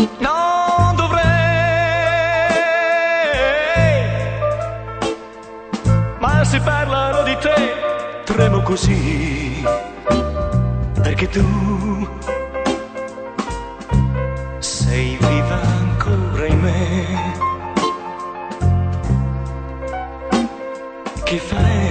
Non dovrei, ma se parlerò di te tremo così, perché tu sei viva ancora in me. Che farei